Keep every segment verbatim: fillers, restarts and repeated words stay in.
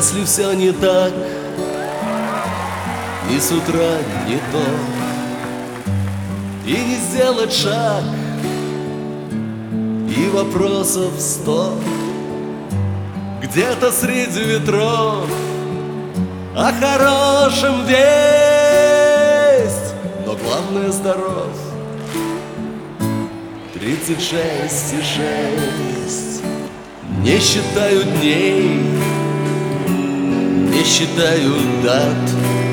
Если все не так, и с утра не то, и не сделать шаг, и вопросов сто, где-то среди ветров о хорошем весть, но главное здоров. Тридцать шесть и шесть. Не считаю дней, не считаю дат.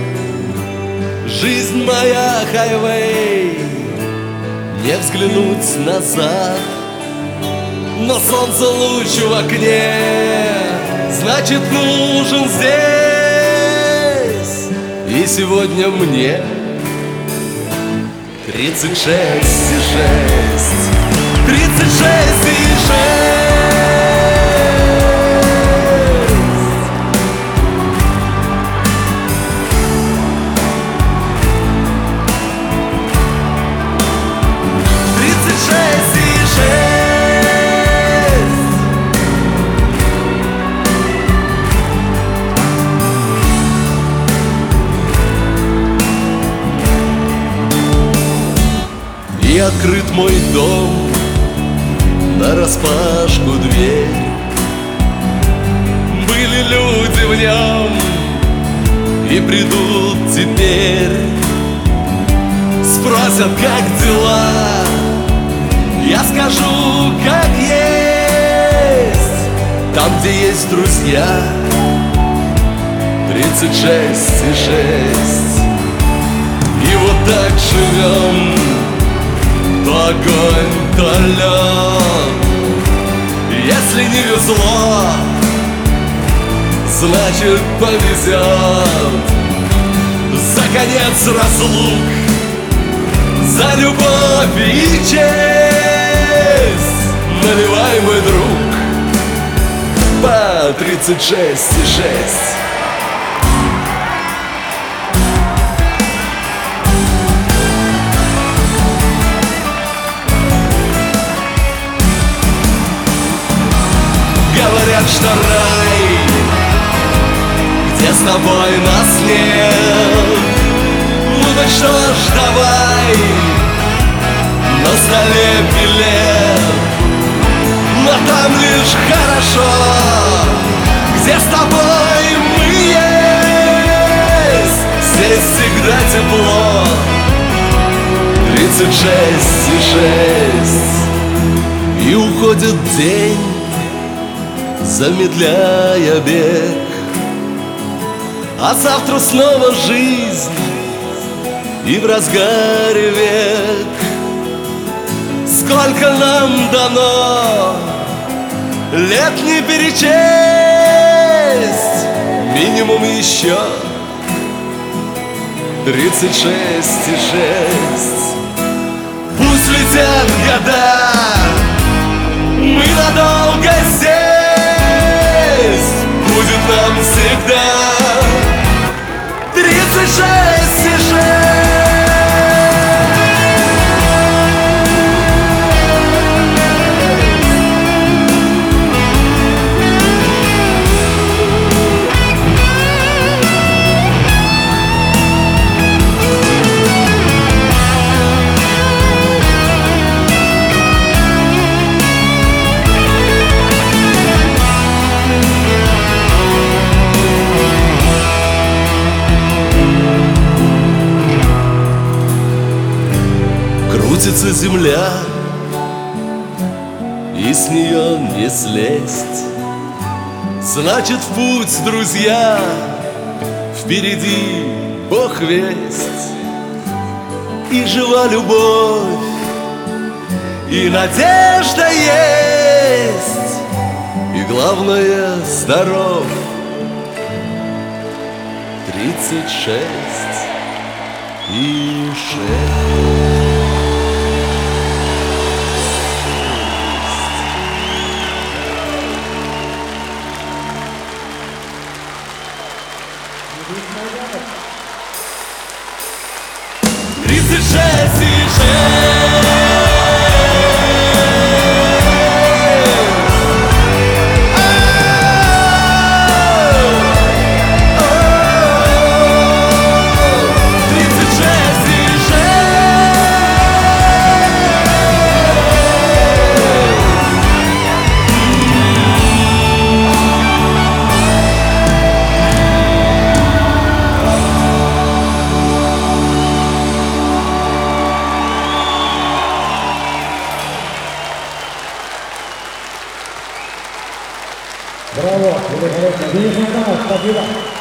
Жизнь моя хайвей, не взглянуть назад. Но солнце луч в окне, значит нужен здесь. И сегодня мне тридцать шесть и шесть. Тридцать шесть и шесть. Тридцать шесть и шесть. И открыт мой дом, нараспашку дверь. Были люди в нем и придут теперь. Спросят, как дела, я скажу, как есть. Там, где есть друзья, тридцать шесть и шесть. И вот так живем, то огонь, то лед. Если не везло, значит повезет. За конец разлук, за любовь и честь наливай, мой друг, по тридцать шесть и шесть. Говорят, что рай, где с тобой нас нет. Ну так что ж, давай, на столе билет. Но там лишь хорошо, где с тобой мы есть. Здесь всегда тепло. Тридцать шесть и шесть. И уходит день, замедляя бег. А завтра снова жизнь, и в разгаре век. Сколько нам дано лет не перечесть. Минимум еще тридцать шесть и шесть. Пусть летят года, мы надолго здесь. Будет нам всегда тридцать шесть и шесть. Крутится земля, и с нее не слезть. Значит, в путь, друзья, впереди Бог весть. И жива любовь, и надежда есть, и главное, здоров. Тридцать шесть и шесть. Тридцать шесть и шесть. Браво, великолепно. Денис Антонов, спасибо.